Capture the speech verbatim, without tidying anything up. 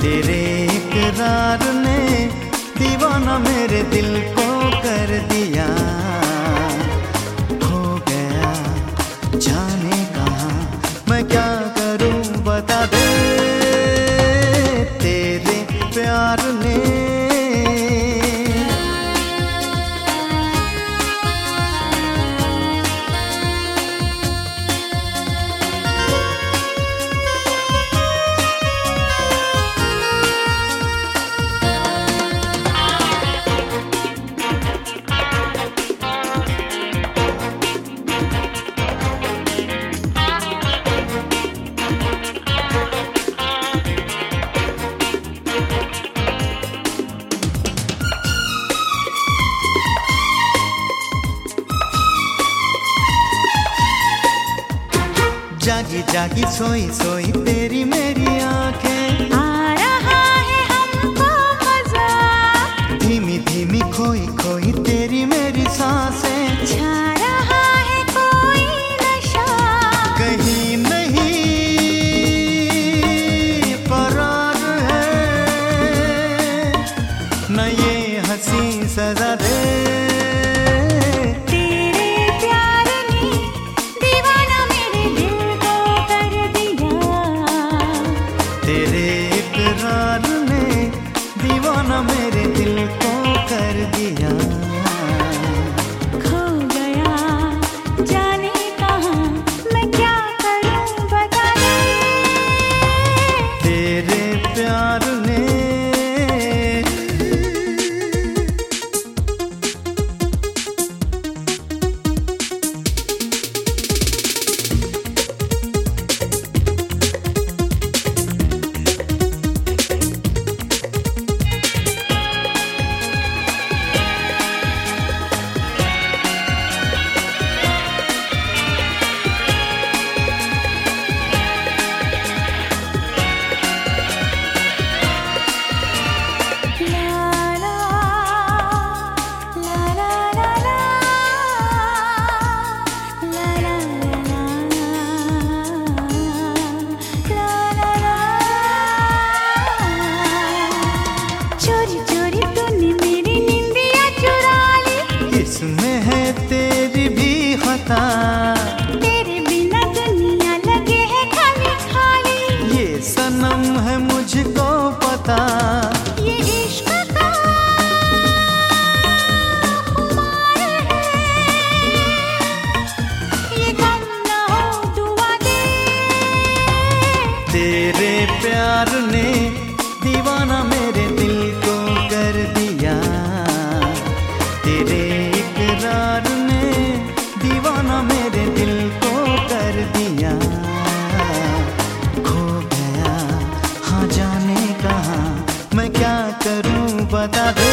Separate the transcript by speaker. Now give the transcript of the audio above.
Speaker 1: तेरे इकरार ने दीवाना मेरे दिल को कर दिया। खो गया जाने कहाँ, मैं क्या करूं बता दे तेरे प्यार ने। जागी जागी सोई सोई तेरी मेरी आंखें,
Speaker 2: आ रहा है हमको मजा।
Speaker 1: धीमी धीमी खोई खोई तेरी मेरी सांसें,
Speaker 2: छा रहा है कोई नशा।
Speaker 1: कहीं नहीं करार है न ये हंसी सजा दे। तेरे इकरार ने दीवाना मेरे दिल को कर दिया।
Speaker 2: खो गया जाने कहाँ, मैं क्या करूं बता दे
Speaker 1: तेरे प्यार ने। इसमें है तेरी भी खता,
Speaker 2: तेरे बिना दुनिया लगे है खाली खाली।
Speaker 1: ये सनम है मुझको पता,
Speaker 2: ये इश्क का खुमार है, ये गम ना हो दुआ दे
Speaker 1: तेरे प्यार ने दीवाना मेरे दिल को कर दिया। तेरे इकरार ने दीवाना मेरे दिल को कर दिया। खो गया हाँ जाने कहाँ, मैं क्या करूं बता दे